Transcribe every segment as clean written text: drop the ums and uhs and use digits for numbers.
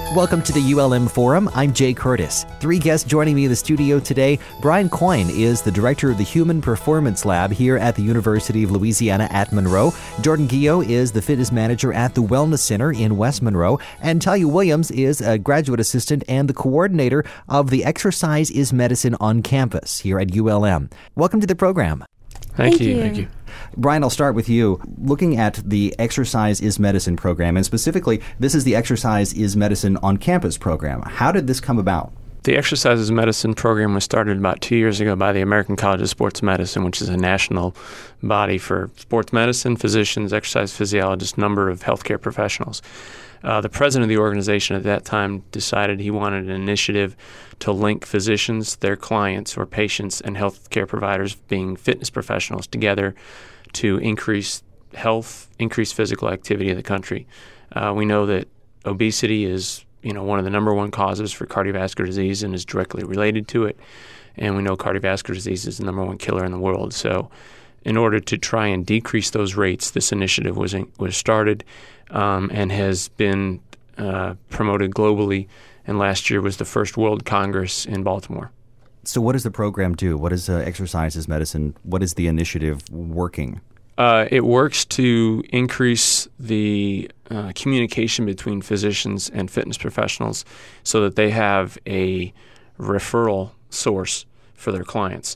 Welcome to the ULM Forum. I'm Jay Curtis. Three guests joining me in the studio today. Brian Coyne is the director of the Human Performance Lab here at the University of Louisiana at Monroe. Jordan Guillo is the fitness manager at the Wellness Center in West Monroe. And Talia Williams is a graduate assistant and the coordinator of the Exercise is Medicine on campus here at ULM. Welcome to the program. Thank you. Brian, I'll start with you. Looking at the Exercise is Medicine program, and specifically, this is the Exercise is Medicine on campus program. How did this come about? The Exercise is Medicine program was started about 2 years ago by the American College of Sports Medicine, which is a national body for sports medicine, physicians, exercise physiologists, number of healthcare professionals. The president of the organization at that time decided he wanted an initiative to link physicians, their clients or patients, and healthcare providers, being fitness professionals, together to increase health, increase physical activity in the country. We know that obesity is one of the number one causes for cardiovascular disease and is directly related to it. And we know cardiovascular disease is the number one killer in the world. So in order to try and decrease those rates, this initiative was started and has been promoted globally. And last year was the first World Congress in Baltimore. So what does the program do? What is Exercise is Medicine? What is the initiative working? It works to increase the communication between physicians and fitness professionals so that they have a referral source for their clients.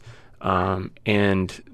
And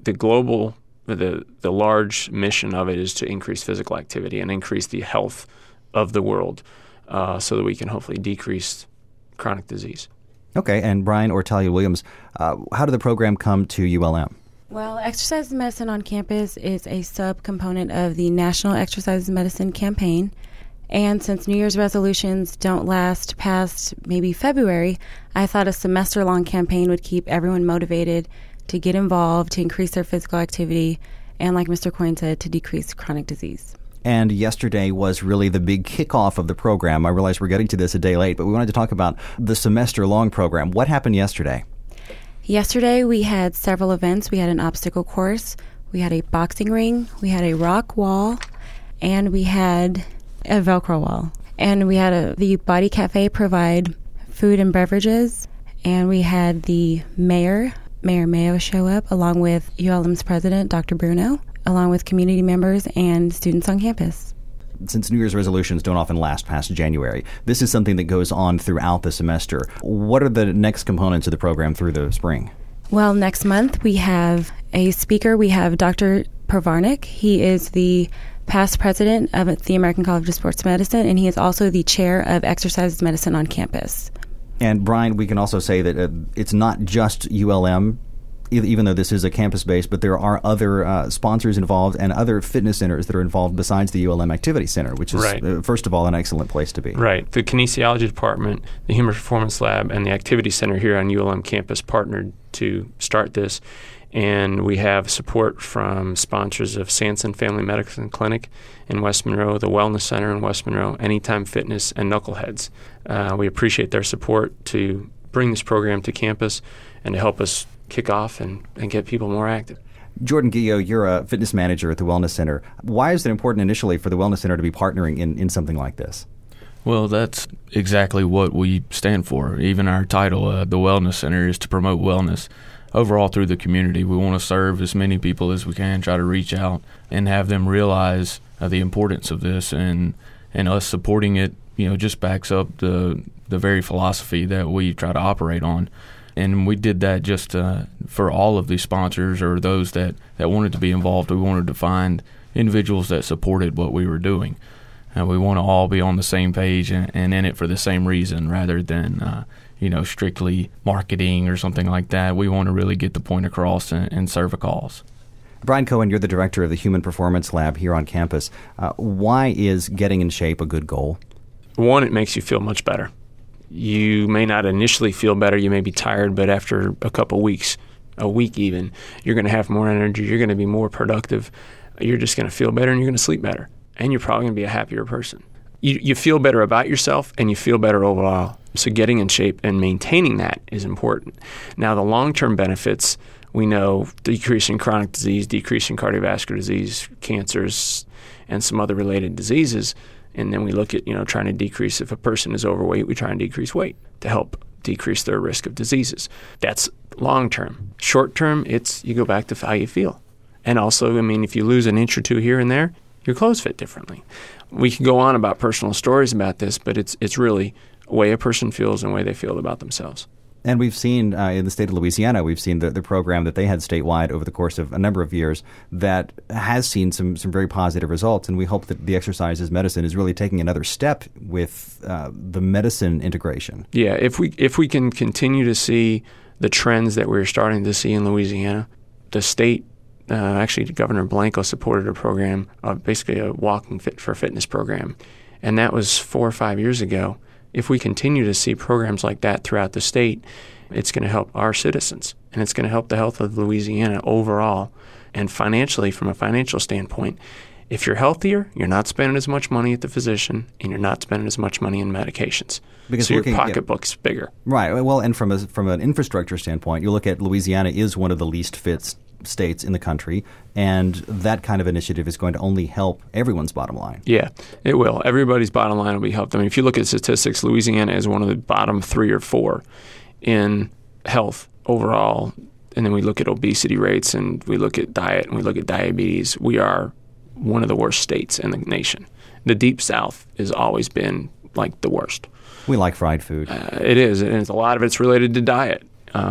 the large mission of it is to increase physical activity and increase the health of the world so that we can hopefully decrease chronic disease. Okay, and Brian or Talia Williams, how did the program come to ULM? Well, Exercise Medicine on Campus is a subcomponent of the National Exercise Medicine Campaign. And since New Year's resolutions don't last past maybe February, I thought a semester-long campaign would keep everyone motivated to get involved, to increase their physical activity, and like Mr. Coyne said, to decrease chronic disease. And yesterday was really the big kickoff of the program. I realize we're getting to this a day late, but we wanted to talk about the semester-long program. What happened yesterday? Yesterday, we had several events. We had an obstacle course, we had a boxing ring, we had a rock wall, and we had a Velcro wall. And we had the Body Cafe provide food and beverages, and we had the Mayor Mayo, show up, along with ULM's president, Dr. Bruno, along with community members and students on campus. Since New Year's resolutions don't often last past January, this is something that goes on throughout the semester. What are the next components of the program through the spring? Well, next month we have a speaker. We have Dr. Pravarnik. He is the past president of the American College of Sports Medicine, and he is also the chair of Exercise Medicine on campus. And Brian, we can also say that it's not just ULM, even though this is a campus-based, but there are other sponsors involved and other fitness centers that are involved besides the ULM Activity Center, which is, right. First of all, an excellent place to be. Right. The Kinesiology Department, the Human Performance Lab, and the Activity Center here on ULM campus partnered to start this. And we have support from sponsors of Sanson Family Medicine Clinic in West Monroe, the Wellness Center in West Monroe, Anytime Fitness, and Knuckleheads. We appreciate their support to bring this program to campus and to help us kick off and get people more active. Jordan Guillo, you're a fitness manager at the Wellness Center. Why is it important initially for the Wellness Center to be partnering in something like this? Well, that's exactly what we stand for. Even our title, the Wellness Center, is to promote wellness overall through the community. We want to serve as many people as we can, try to reach out and have them realize the importance of this, and us supporting it, just backs up the very philosophy that we try to operate on. And we did that just for all of these sponsors or those that wanted to be involved. We wanted to find individuals that supported what we were doing. We want to all be on the same page and in it for the same reason rather than strictly marketing or something like that. We want to really get the point across and serve a cause. Brian Cohen, you're the director of the Human Performance Lab here on campus. Why is getting in shape a good goal? One, it makes you feel much better. You may not initially feel better. You may be tired, but after a couple weeks, a week even, you're going to have more energy. You're going to be more productive. You're just going to feel better, and you're going to sleep better. And you're probably going to be a happier person. You feel better about yourself, and you feel better overall. So getting in shape and maintaining that is important. Now, the long-term benefits, we know decreasing chronic disease, decreasing cardiovascular disease, cancers, and some other related diseases And then we look at, trying to decrease, if a person is overweight, we try and decrease weight to help decrease their risk of diseases. That's long term. Short term, it's you go back to how you feel. And also, if you lose an inch or two here and there, your clothes fit differently. We can go on about personal stories about this, but it's really a way a person feels and a way they feel about themselves. And we've seen in the state of Louisiana, we've seen the program that they had statewide over the course of a number of years that has seen some very positive results. And we hope that the Exercise is Medicine is really taking another step with the medicine integration. Yeah, if we can continue to see the trends that we're starting to see in Louisiana, the state, actually Governor Blanco supported a program, basically a Walking Fit for Fitness program. And that was 4 or 5 years ago. If we continue to see programs like that throughout the state, it's going to help our citizens, and it's going to help the health of Louisiana overall. And financially, from a financial standpoint, if you're healthier, you're not spending as much money at the physician, and you're not spending as much money in medications. So your pocketbook's bigger. Right. Well, and from an infrastructure standpoint, you look at Louisiana is one of the least fit states in the country, and that kind of initiative is going to only help everyone's bottom line. Yeah, it will. Everybody's bottom line will be helped. If you look at statistics, Louisiana is one of the bottom 3 or 4 in health overall, and then we look at obesity rates, and we look at diet, and we look at diabetes. We are one of the worst states in the nation. The Deep South has always been like the worst. We like fried food. It is, and a lot of it's related to diet.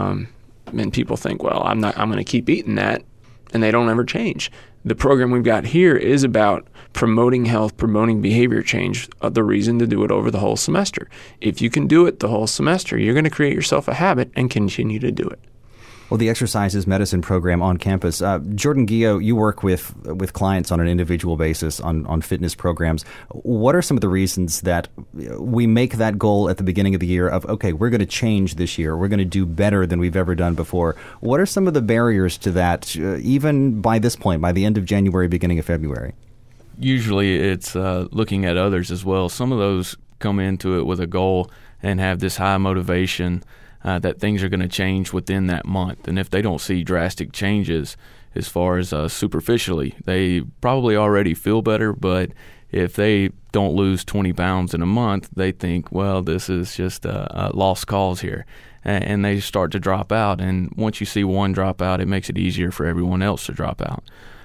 And people think, well, I'm going to keep eating that, and they don't ever change. The program we've got here is about promoting health, promoting behavior change, the reason to do it over the whole semester. If you can do it the whole semester, you're going to create yourself a habit and continue to do it. Well, the Exercise is Medicine program on campus. Jordan Guillot, you work with clients on an individual basis on fitness programs. What are some of the reasons that we make that goal at the beginning of the year of, okay, we're going to change this year, we're going to do better than we've ever done before? What are some of the barriers to that, even by this point, by the end of January, beginning of February? Usually it's looking at others as well. Some of those come into it with a goal and have this high motivation that things are going to change within that month. And if they don't see drastic changes as far as superficially, they probably already feel better, but if they don't lose 20 pounds in a month, they think, well, this is just a lost cause here. And they start to drop out. And once you see one drop out, it makes it easier for everyone else to drop out.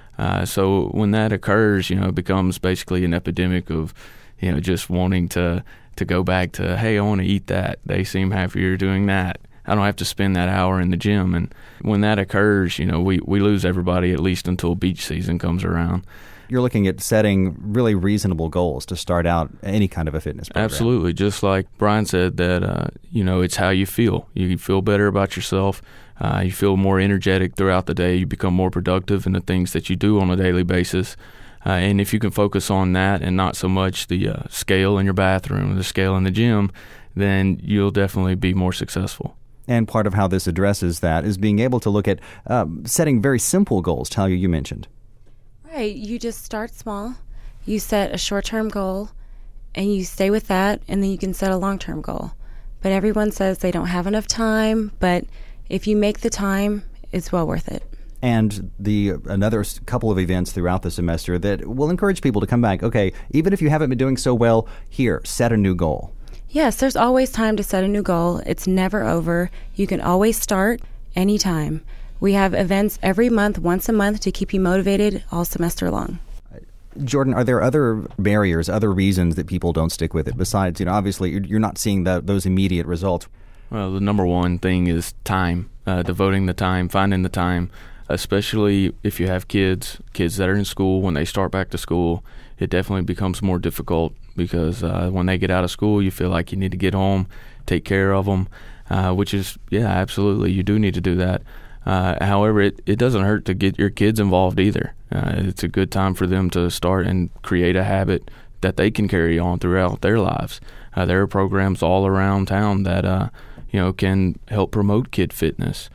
So when that occurs, it becomes basically an epidemic of, just wanting to go back to, hey, I want to eat that. They seem happier doing that. I don't have to spend that hour in the gym. And when that occurs, we lose everybody at least until beach season comes around. You're looking at setting really reasonable goals to start out any kind of a fitness program. Absolutely. Just like Brian said, that, it's how you feel. You feel better about yourself. You feel more energetic throughout the day. You become more productive in the things that you do on a daily basis. And if you can focus on that and not so much the scale in your bathroom or the scale in the gym, then you'll definitely be more successful. And part of how this addresses that is being able to look at setting very simple goals, Talia, you mentioned. Right. You just start small. You set a short-term goal, and you stay with that, and then you can set a long-term goal. But everyone says they don't have enough time, but if you make the time, it's well worth it. And another couple of events throughout the semester that will encourage people to come back. Okay, even if you haven't been doing so well, here, set a new goal. Yes, there's always time to set a new goal. It's never over. You can always start anytime. We have events every month, once a month, to keep you motivated all semester long. Jordan, are there other barriers, other reasons that people don't stick with it? Besides, obviously you're not seeing those immediate results. Well, the number one thing is time, devoting the time, finding the time. Especially if you have kids that are in school. When they start back to school, it definitely becomes more difficult because when they get out of school, you feel like you need to get home, take care of them, which is, yeah, absolutely, you do need to do that. However, it doesn't hurt to get your kids involved either. It's a good time for them to start and create a habit that they can carry on throughout their lives. There are programs all around town that can help promote kid fitness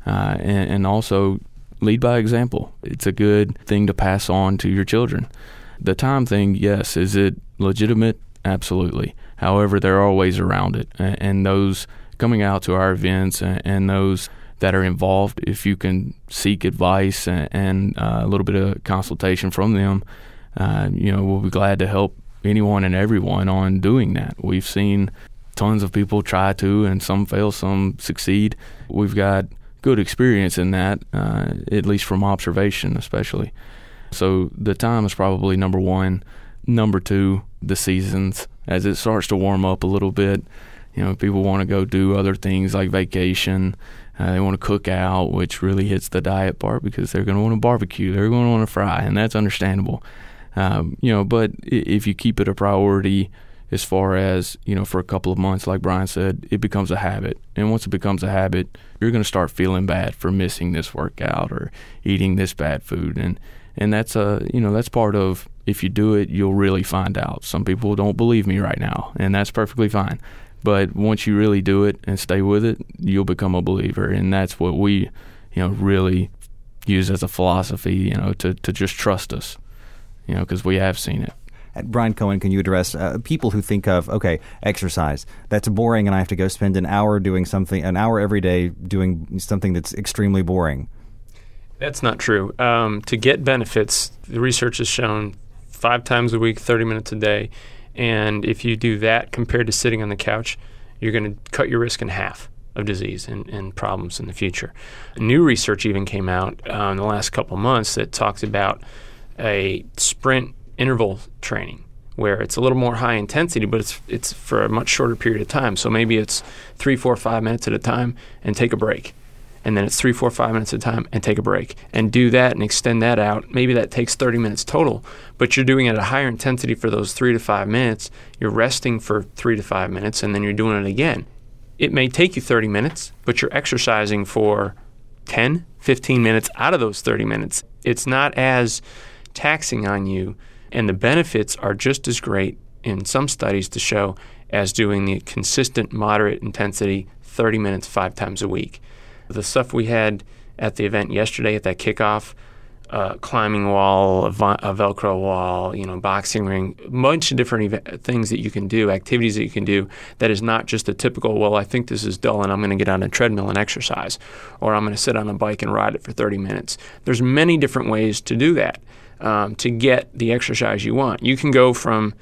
and also lead by example. It's a good thing to pass on to your children. The time thing, yes. Is it legitimate? Absolutely. However, there are ways around it. And those coming out to our events and those that are involved, if you can seek advice and a little bit of consultation from them, we'll be glad to help anyone and everyone on doing that. We've seen tons of people try to, and some fail, some succeed. We've got good experience in that, at least from observation especially. So the time is probably number one. Number two, the seasons. As it starts to warm up a little bit, people want to go do other things like vacation. They want to cook out, which really hits the diet part because they're going to want to barbecue. They're going to want to fry, and that's understandable. But if you keep it a priority as far as, for a couple of months, like Brian said, it becomes a habit. And once it becomes a habit, you're going to start feeling bad for missing this workout or eating this bad food. And that's that's part of, if you do it, you'll really find out. Some people don't believe me right now, and that's perfectly fine. But once you really do it and stay with it, you'll become a believer. And that's what we, really use as a philosophy, to just trust us, because we have seen it. Brian Cohen, can you address people who think of, exercise, that's boring and I have to go spend an hour every day doing something that's extremely boring? That's not true. To get benefits, the research has shown 5 times a week, 30 minutes a day. And if you do that compared to sitting on the couch, you're going to cut your risk in half of disease and problems in the future. New research even came out in the last couple of months that talks about a sprint interval training where it's a little more high intensity, but it's for a much shorter period of time. So maybe it's 3, 4, 5 minutes at a time and take a break. And then it's 3, 4, 5 minutes at a time and take a break. And do that and extend that out. Maybe that takes 30 minutes total, but you're doing it at a higher intensity for those 3 to 5 minutes. You're resting for 3 to 5 minutes, and then you're doing it again. It may take you 30 minutes, but you're exercising for 10, 15 minutes out of those 30 minutes. It's not as taxing on you, and the benefits are just as great in some studies to show as doing the consistent moderate intensity 30 minutes 5 times a week. The stuff we had at the event yesterday at that kickoff, climbing wall, a Velcro wall, boxing ring, a bunch of different things that you can do, activities that you can do that is not just a typical, well, I think this is dull and I'm going to get on a treadmill and exercise, or I'm going to sit on a bike and ride it for 30 minutes. There's many different ways to do that, to get the exercise you want. You can go from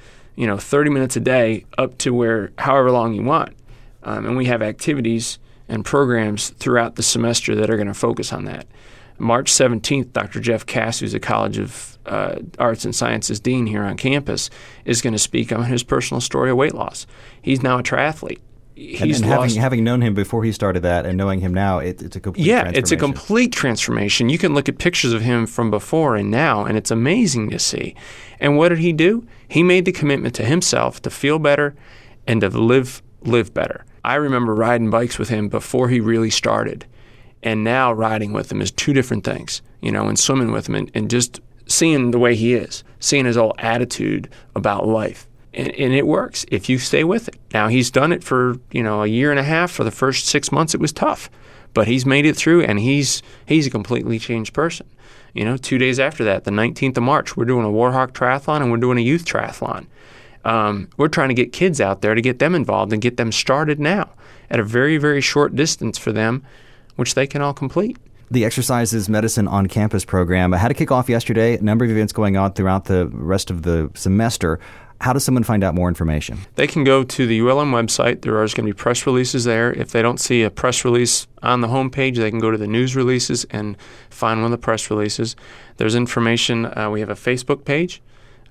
30 minutes a day up to however long you want. And we have activities and programs throughout the semester that are going to focus on that. March 17th, Dr. Jeff Cass, who's a College of Arts and Sciences dean here on campus, is going to speak on his personal story of weight loss. He's now a triathlete. Having known him before he started that and knowing him now, it's a complete transformation. Yeah, it's a complete transformation. You can look at pictures of him from before and now, and it's amazing to see. And what did he do? He made the commitment to himself to feel better and to live better. I remember riding bikes with him before he really started, and now riding with him is 2 different things, and swimming with him and just seeing the way he is, seeing his whole attitude about life. And it works if you stay with it. Now, he's done it for, a year and a half. For the first 6 months, it was tough, but he's made it through, and he's a completely changed person. 2 days after that, the 19th of March, we're doing a Warhawk triathlon and we're doing a youth triathlon. We're trying to get kids out there to get them involved and get them started now at a very, very short distance for them, which they can all complete. The Exercises Medicine on Campus program had a kickoff yesterday, a number of events going on throughout the rest of the semester. How does someone find out more information? They can go to the ULM website. There are going to be press releases there. If they don't see a press release on the homepage, they can go to the news releases and find one of the press releases. There's information. We have a Facebook page,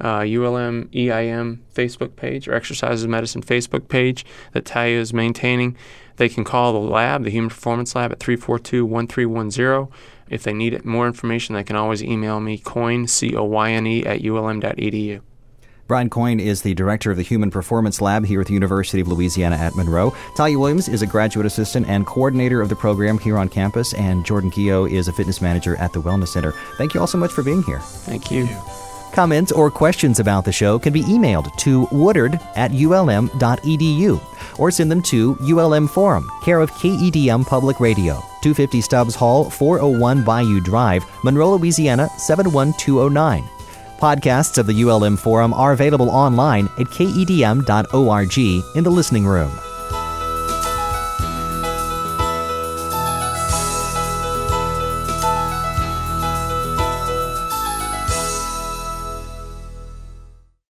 ULM EIM Facebook page, or Exercises Medicine Facebook page that Talia is maintaining. They can call the lab, the Human Performance Lab, at 342-1310. If they need more information, they can always email me, Coyne, COYNE, @ulm.edu. Brian Coyne is the director of the Human Performance Lab here at the University of Louisiana at Monroe. Talia Williams is a graduate assistant and coordinator of the program here on campus, and Jordan Guillot is a fitness manager at the Wellness Center. Thank you all so much for being here. Thank you. Comments or questions about the show can be emailed to woodard@ulm.edu or send them to ULM Forum, care of KEDM Public Radio, 250 Stubbs Hall, 401 Bayou Drive, Monroe, Louisiana, 71209. Podcasts of the ULM Forum are available online at kedm.org in the listening room.